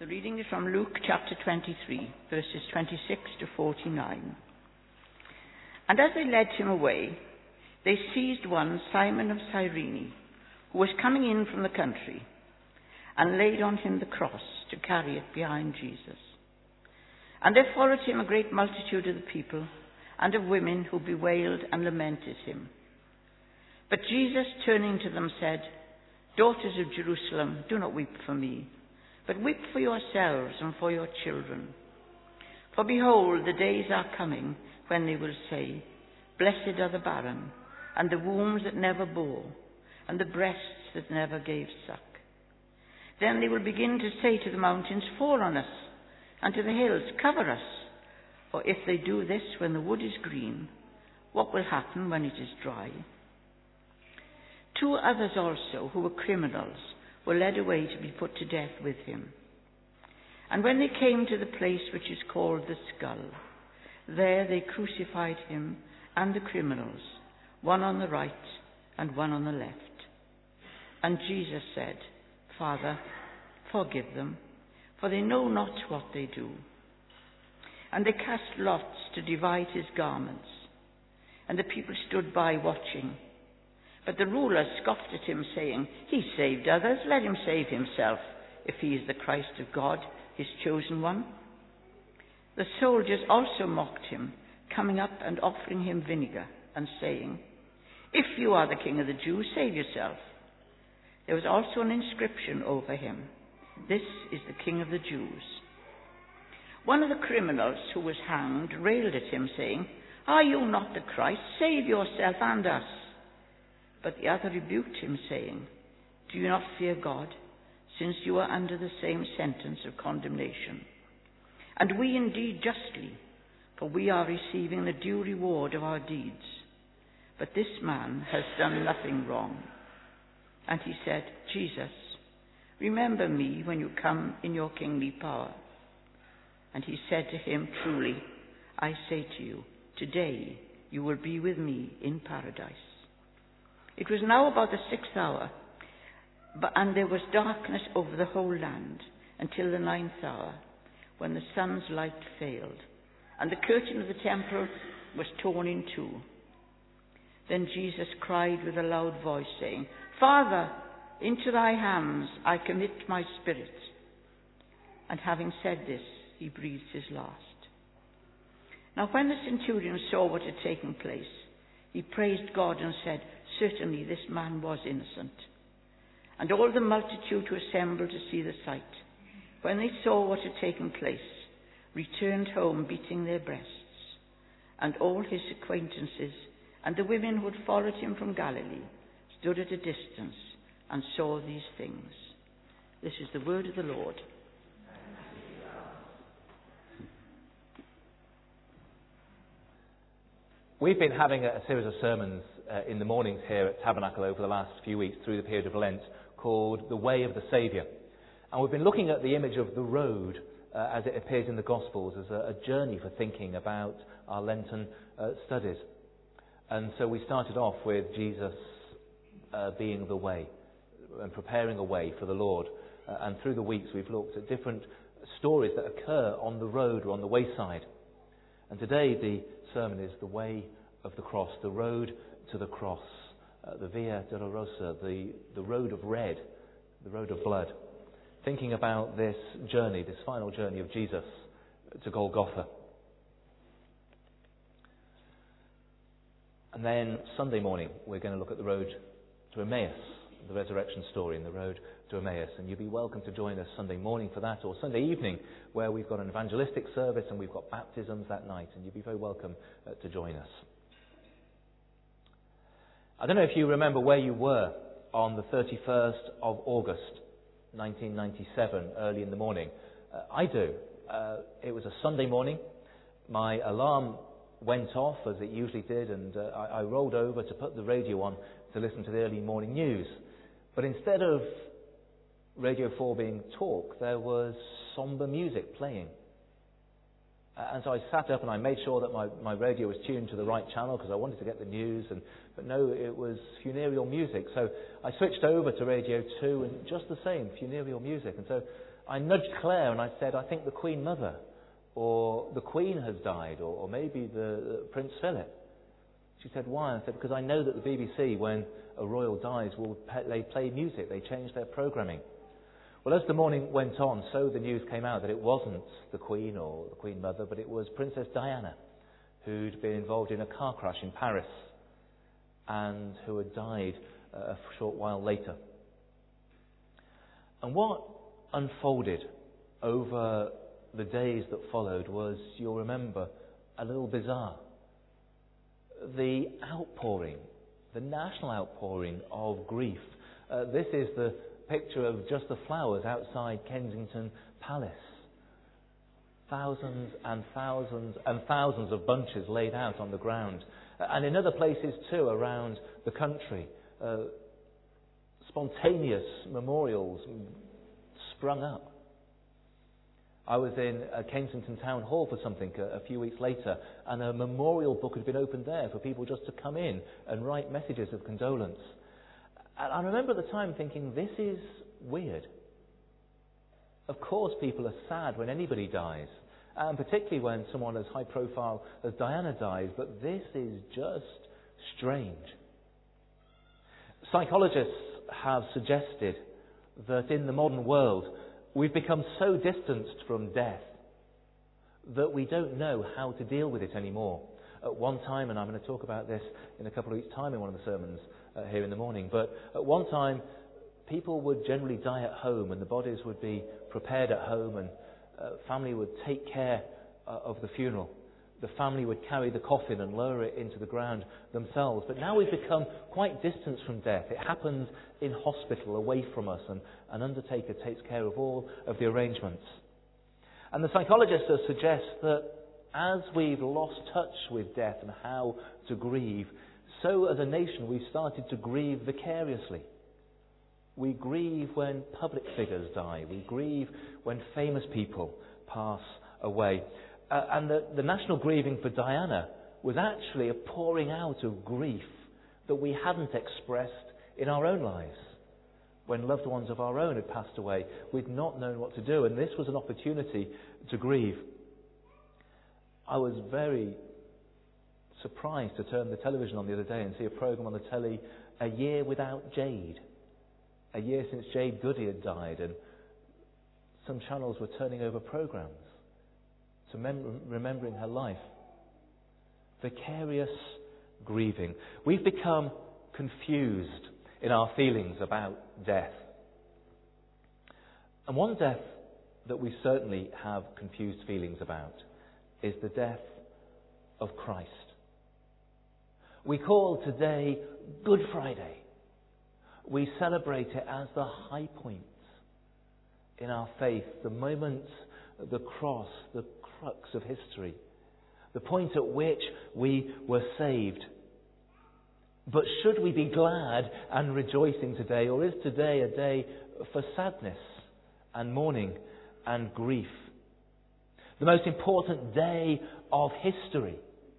The reading is from Luke chapter 23, verses 26 to 49. And as they led him away, they seized one, Simon of Cyrene, who was coming in from the country, and laid on him the cross to carry it behind Jesus. And there followed him a great multitude of the people, and of women who bewailed and lamented him. But Jesus, turning to them, said, "Daughters of Jerusalem, do not weep for me, but weep for yourselves and for your children. For behold, the days are coming when they will say, 'Blessed are the barren, and the wombs that never bore, and the breasts that never gave suck.' Then they will begin to say to the mountains, 'Fall on us,' and to the hills, 'Cover us.' For if they do this when the wood is green, what will happen when it is dry?" Two others also, who were criminals, were led away to be put to death with him. And when they came to the place which is called the Skull, there they crucified him and the criminals, one on the right and one on the left. And Jesus said, "Father, forgive them, for they know not what they do." And they cast lots to divide his garments, and the people stood by watching. But the rulers scoffed at him, saying, "He saved others, let him save himself, if he is the Christ of God, his chosen one." The soldiers also mocked him, coming up and offering him vinegar, and saying, "If you are the king of the Jews, save yourself." There was also an inscription over him, "This is the King of the Jews." One of the criminals who was hanged railed at him, saying, "Are you not the Christ? Save yourself and us." But the other rebuked him, saying, "Do you not fear God, since you are under the same sentence of condemnation? And we indeed justly, for we are receiving the due reward of our deeds. But this man has done nothing wrong." And he said, "Jesus, remember me when you come in your kingly power." And he said to him, "Truly, I say to you, today you will be with me in paradise." It was now about the 6th hour, and there was darkness over the whole land until the 9th hour, when the sun's light failed, and the curtain of the temple was torn in two. Then Jesus cried with a loud voice, saying, "Father, into thy hands I commit my spirit." And having said this, he breathed his last. Now when the centurion saw what had taken place, he praised God and said, "Certainly this man was innocent." And all the multitude who assembled to see the sight, when they saw what had taken place, returned home beating their breasts. And all his acquaintances and the women who had followed him from Galilee stood at a distance and saw these things. This is the word of the Lord. We've been having a series of sermons in the mornings here at Tabernacle over the last few weeks through the period of Lent called The Way of the Saviour. And we've been looking at the image of the road as it appears in the Gospels as a journey for thinking about our Lenten studies. And so we started off with Jesus being the way and preparing a way for the Lord. And through the weeks we've looked at different stories that occur on the road or on the wayside. And today the sermon is the way of the cross, the road to the cross, the Via Dolorosa, the road of red, the road of blood. Thinking about this journey, this final journey of Jesus to Golgotha. And then Sunday morning we're going to look at the road to Emmaus, the resurrection story in the road to Emmaus. And you'll be welcome to join us Sunday morning for that, or Sunday evening where we've got an evangelistic service and we've got baptisms that night, and you'll be very welcome to join us. I don't know if you remember where you were on the 31st of August 1997, early in the morning. I do. It was a Sunday morning. My alarm went off as it usually did, and I rolled over to put the radio on to listen to the early morning news. But instead of Radio 4 being talk, there was somber music playing. And so I sat up and I made sure that my radio was tuned to the right channel because I wanted to get the news. But no, it was funereal music. So I switched over to Radio 2 and just the same, funereal music. And so I nudged Claire and I said, I think the Queen Mother or the Queen has died or maybe the Prince Philip. She said, why? I said, because I know that the BBC, when a royal dies, they play music. They change their programming. Well, as the morning went on, so the news came out that it wasn't the Queen or the Queen Mother, but it was Princess Diana, who'd been involved in a car crash in Paris and who had died a short while later. And what unfolded over the days that followed was, you'll remember, a little bizarre. The outpouring, the national outpouring of grief. This is the picture of just the flowers outside Kensington Palace. Thousands and thousands and thousands of bunches laid out on the ground. And in other places too around the country, spontaneous memorials sprung up. I was in Kensington Town Hall for something a few weeks later, and a memorial book had been opened there for people just to come in and write messages of condolence. And I remember at the time thinking, this is weird. Of course people are sad when anybody dies, and particularly when someone as high profile as Diana dies, but this is just strange. Psychologists have suggested that in the modern world we've become so distanced from death that we don't know how to deal with it anymore. At one time, and I'm going to talk about this in a couple of weeks' time in one of the sermons here in the morning, but at one time people would generally die at home and the bodies would be prepared at home and family would take care of the funeral. The family would carry the coffin and lower it into the ground themselves. But now we've become quite distant from death. It happens in hospital, away from us, and an undertaker takes care of all of the arrangements. And the psychologists suggest that as we've lost touch with death and how to grieve, so as a nation we've started to grieve vicariously. We grieve when public figures die. We grieve when famous people pass away. And the national grieving for Diana was actually a pouring out of grief that we hadn't expressed in our own lives. When loved ones of our own had passed away, we'd not known what to do, and this was an opportunity to grieve. I was very surprised to turn the television on the other day and see a programme on the telly, A Year Without Jade. A year since Jade Goody had died, and some channels were turning over programmes to remembering her life. Vicarious grieving. We've become confused in our feelings about death. And one death that we certainly have confused feelings about is the death of Christ. We call today Good Friday. We celebrate it as the high point in our faith, the moment, the cross, the crux of history, the point at which we were saved. But should we be glad and rejoicing today, or is today a day for sadness and mourning and grief? The most important day of history.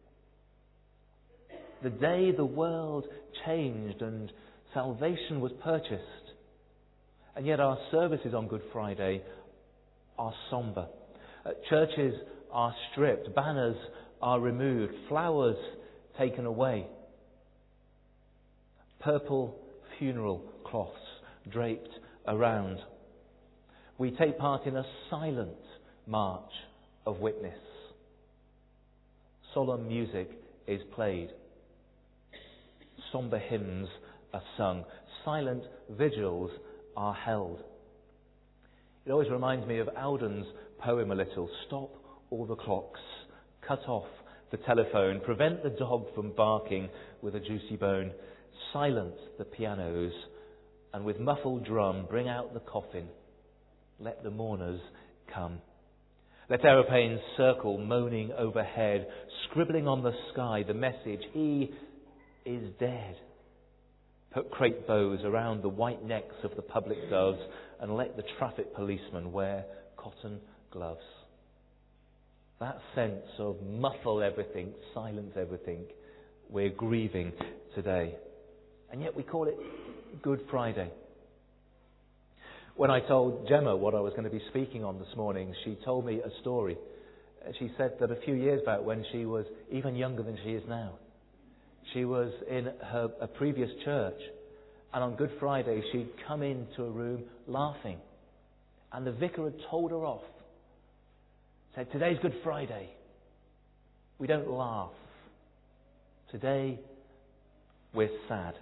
The day the world changed and salvation was purchased. And yet our services on Good Friday are sombre. Churches are stripped, banners are removed, flowers taken away. Purple funeral cloths draped around. We take part in a silent march of witness. Solemn music is played. Sombre hymns are sung. Silent vigils are held. It always reminds me of Alden's poem a little. Stop all the clocks. Cut off the telephone. Prevent the dog from barking with a juicy bone. Silence the pianos. And with muffled drum bring out the coffin. Let the mourners come. Let aeroplanes circle, moaning overhead, scribbling on the sky the message, he is dead. Put crepe bows around the white necks of the public doves and let the traffic policemen wear cotton gloves. that sense of muffle everything, silence everything. We're grieving today. And yet we call it Good Friday. When I told Gemma what I was going to be speaking on this morning, she told me a story. She said that a few years back, when she was even younger than she is now, she was in a previous church, and on Good Friday she'd come into a room laughing, and the vicar had told her off. Said, "Today's Good Friday. We don't laugh. Today we're sad."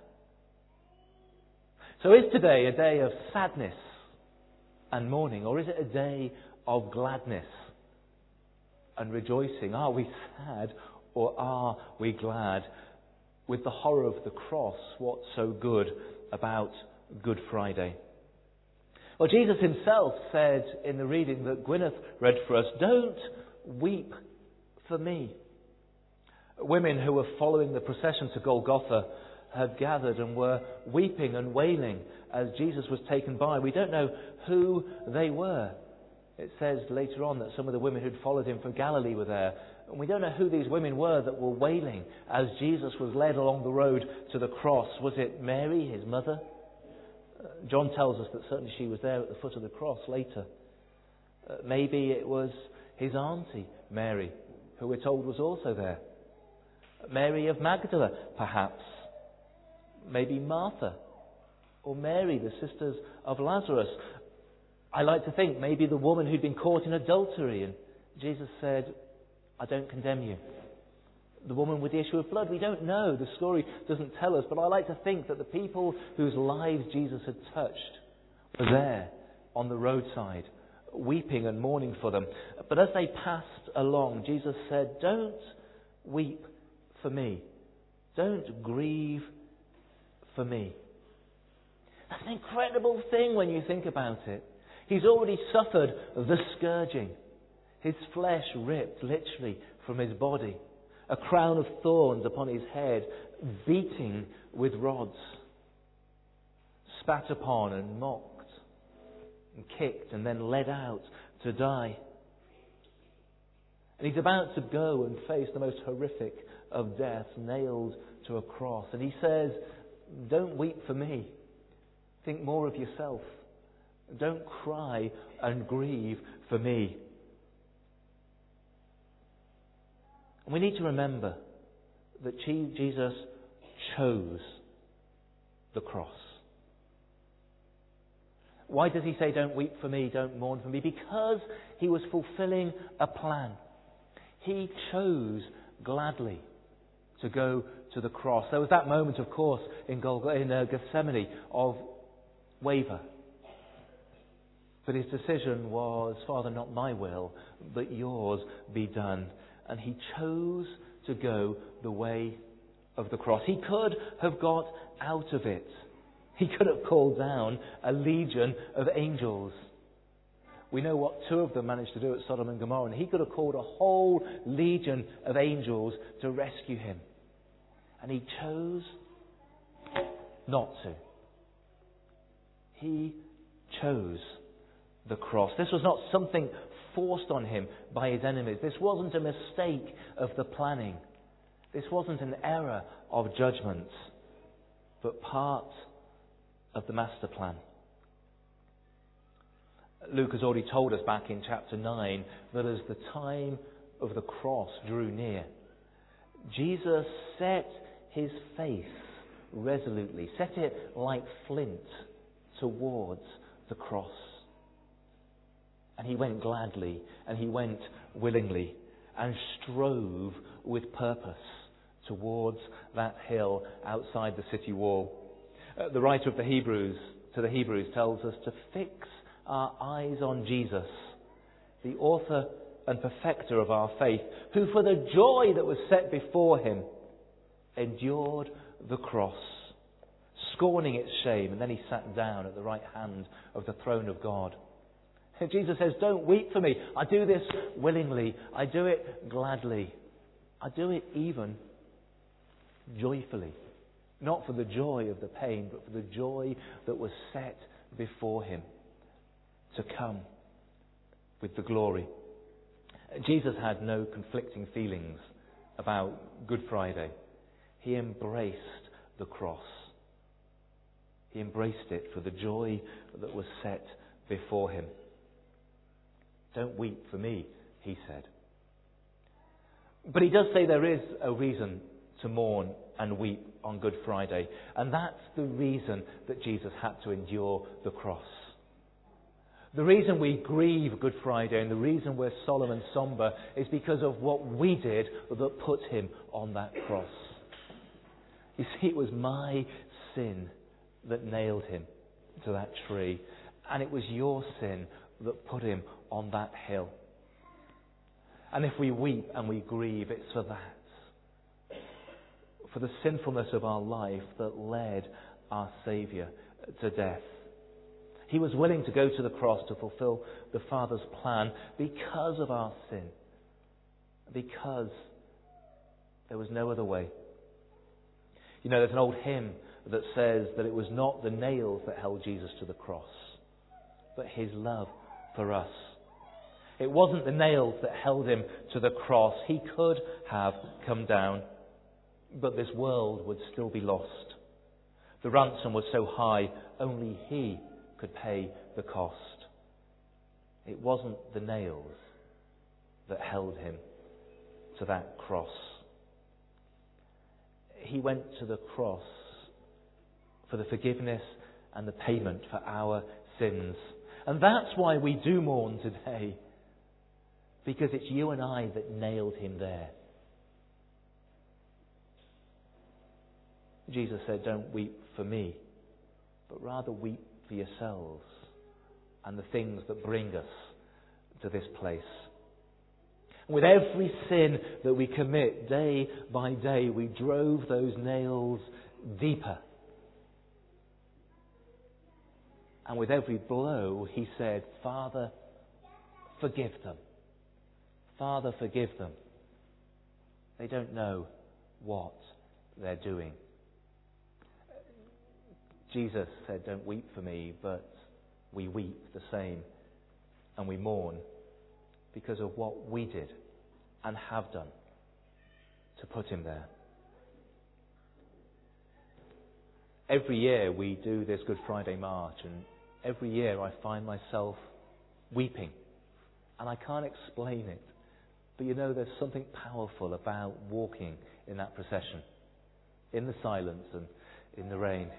So is today a day of sadness and mourning, or is it a day of gladness and rejoicing? Are we sad or are we glad? With the horror of the cross, what's so good about Good Friday? Well, Jesus himself said in the reading that Gwyneth read for us, "Don't weep for me." Women who were following the procession to Golgotha had gathered and were weeping and wailing as Jesus was taken by. We don't know who they were. It says later on that some of the women who'd followed him from Galilee were there. And we don't know who these women were that were wailing as Jesus was led along the road to the cross. Was it Mary, his mother? John tells us that certainly she was there at the foot of the cross later. Maybe it was his auntie, Mary, who we're told was also there. Mary of Magdala, perhaps. Maybe Martha or Mary, the sisters of Lazarus. I like to think maybe the woman who'd been caught in adultery, and Jesus said, "I don't condemn you." The woman with the issue of blood, we don't know. The story doesn't tell us, but I like to think that the people whose lives Jesus had touched were there on the roadside, weeping and mourning for them. But as they passed along, Jesus said, "Don't weep for me. Don't grieve for me." That's an incredible thing when you think about it. He's already suffered the scourging. His flesh ripped literally from his body. A crown of thorns upon his head, beating with rods. Spat upon and mocked and kicked and then led out to die. And he's about to go and face the most horrific of deaths, nailed to a cross. And he says, "Don't weep for me. Think more of yourself. Don't cry and grieve for me." And we need to remember that Jesus chose the cross. Why does he say, "Don't weep for me, don't mourn for me"? Because he was fulfilling a plan. He chose gladly to go to the cross. There was that moment, of course, in Gethsemane of waver. But his decision was, "Father, not my will, but yours be done." And he chose to go the way of the cross. He could have got out of it. He could have called down a legion of angels. We know what two of them managed to do at Sodom and Gomorrah, and he could have called a whole legion of angels to rescue him. And he chose not to. He chose the cross. This was not something forced on him by his enemies. This wasn't a mistake of the planning. This wasn't an error of judgment, but part of the master plan. Luke has already told us back in chapter 9 that as the time of the cross drew near, Jesus set his face resolutely, set it like flint towards the cross. And he went gladly, and he went willingly, and strove with purpose towards that hill outside the city wall. The writer of the Hebrews tells us to fix our eyes on Jesus, the author and perfecter of our faith, who for the joy that was set before him endured the cross, scorning its shame, and then he sat down at the right hand of the throne of God. Jesus says, "Don't weep for me. I do this willingly. I do it gladly. I do it even joyfully." Not for the joy of the pain, but for the joy that was set before him to come with the glory. Jesus had no conflicting feelings about Good Friday. He embraced the cross. He embraced it for the joy that was set before him. "Don't weep for me," he said. But he does say there is a reason to mourn and weep on Good Friday. And that's the reason that Jesus had to endure the cross. The reason we grieve Good Friday and the reason we're solemn and somber is because of what we did that put him on that cross. You see, it was my sin that nailed him to that tree. And it was your sin that put him on that hill. And if we weep and we grieve, it's for that. For the sinfulness of our life that led our Saviour to death. He was willing to go to the cross to fulfill the Father's plan because of our sin. Because there was no other way. You know, there's an old hymn that says that it was not the nails that held Jesus to the cross, but his love for us. It wasn't the nails that held him to the cross. He could have come down, but this world would still be lost. The ransom was so high, only he could pay the cost. It wasn't the nails that held him to that cross. He went to the cross for the forgiveness and the payment for our sins. And that's why we do mourn today. Because it's you and I that nailed him there. Jesus said, "Don't weep for me, but rather weep for yourselves and the things that bring us to this place." With every sin that we commit day by day, we drove those nails deeper. And with every blow, he said, "Father, forgive them. Father, forgive them. They don't know what they're doing." Jesus said, "Don't weep for me," but we weep the same. And we mourn because of what we did and have done to put him there. Every year we do this Good Friday March, and every year I find myself weeping. And I can't explain it. But you know, there's something powerful about walking in that procession, in the silence and in the rain,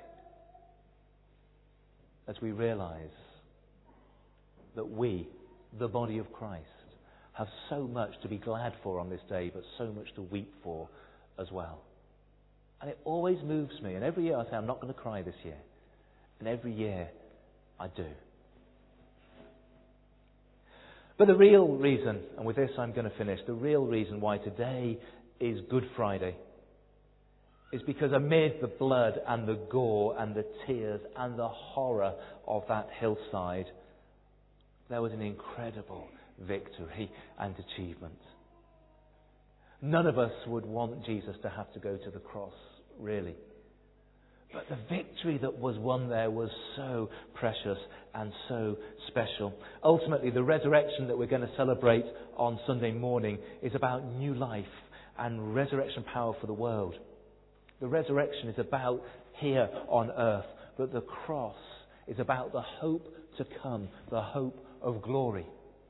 as we realise that we, the body of Christ, have so much to be glad for on this day, but so much to weep for as well. And it always moves me. And every year I say, I'm not going to cry this year. And every year I do. But the real reason, and with this I'm going to finish, the real reason why today is Good Friday is because amid the blood and the gore and the tears and the horror of that hillside, there was an incredible victory and achievement. None of us would want Jesus to have to go to the cross, really. But the victory that was won there was so precious and so special. Ultimately, the resurrection that we're going to celebrate on Sunday morning is about new life and resurrection power for the world. The resurrection is about here on earth, but the cross is about the hope to come, the hope of glory.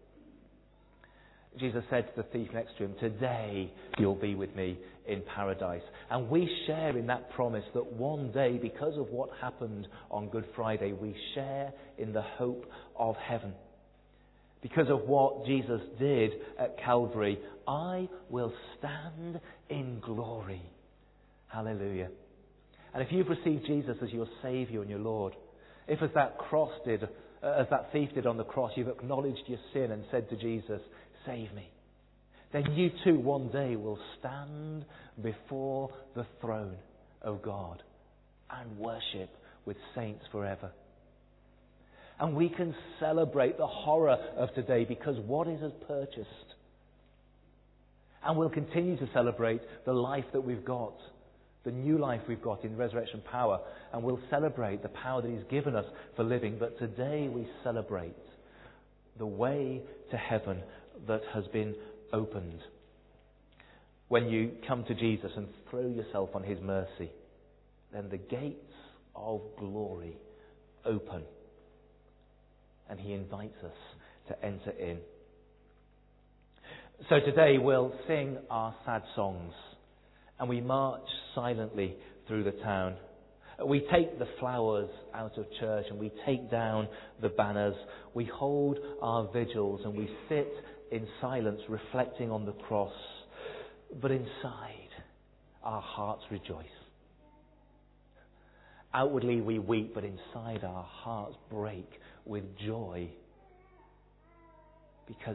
Jesus said to the thief next to him, "Today you'll be with me in paradise." And we share in that promise that one day, because of what happened on Good Friday, we share in the hope of heaven. Because of what Jesus did at Calvary, I will stand in glory. Hallelujah. And if you've received Jesus as your Saviour and your Lord, if as that thief did on the cross, you've acknowledged your sin and said to Jesus, "Save me," then you too one day will stand before the throne of God and worship with saints forever. And we can celebrate the horror of today because what is purchased. And we'll continue to celebrate the life that we've got, the new life we've got in resurrection power, and we'll celebrate the power that He's given us for living. But today we celebrate the way to heaven that has been opened. When you come to Jesus and throw yourself on his mercy, then the gates of glory open, and he invites us to enter in. So today we'll sing our sad songs, and we march silently through the town. We take the flowers out of church and we take down the banners. We hold our vigils and we sit in silence reflecting on the cross. But inside, our hearts rejoice. Outwardly we weep, but inside our hearts break with joy. Because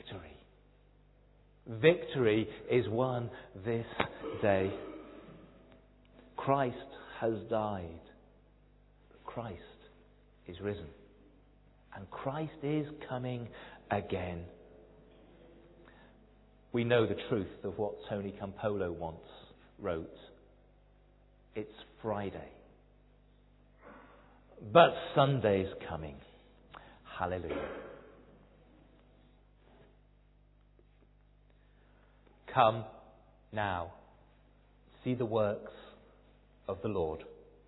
victory is won this day. Christ has died. Christ is risen. And Christ is coming again. We know the truth of what Tony Campolo once wrote. It's Friday. But Sunday's coming. Hallelujah. Come now. See the works of the Lord.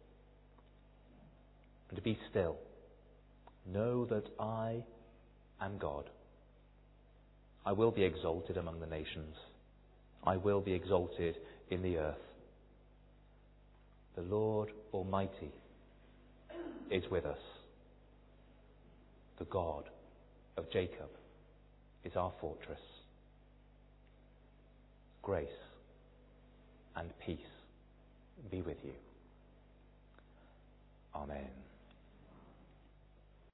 And be still. Know that I am God. I will be exalted among the nations. I will be exalted in the earth. The Lord Almighty is with us. The God of Jacob is our fortress. Grace and peace be with you. Amen.